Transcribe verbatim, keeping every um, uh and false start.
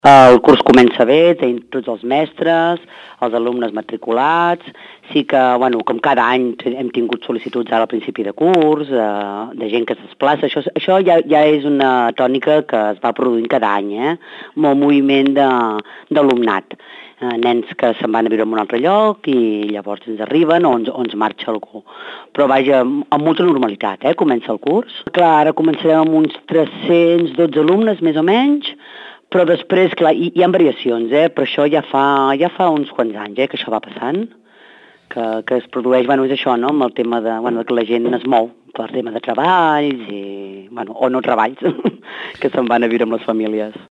El curs comença bé, tenim tots els mestres, els alumnes matriculats, sí que, bueno, com cada any hem tingut sol·licituds ara al principi de curs, eh, de gent que es desplaça, això, això ja, ja és una tònica que es va produint cada any, eh? Molt moviment d'alumnat, eh, nens que se'n van a viure en un altre lloc i llavors ens arriben o ens, o ens marxa algú. Però vaja, amb molta normalitat, eh, comença el curs. Clar, ara començarem amb uns tres-cents dotze alumnes, més o menys, però després, clar, hi, hi ha variacions, eh? Però això ja fa, ja fa uns quants anys, eh, que això va passant, que, que es produeix, bueno, és això, no?, amb el tema de, bueno, que la gent es mou per tema de treballs i, bueno, o no treballs, que se'n van a viure amb les famílies.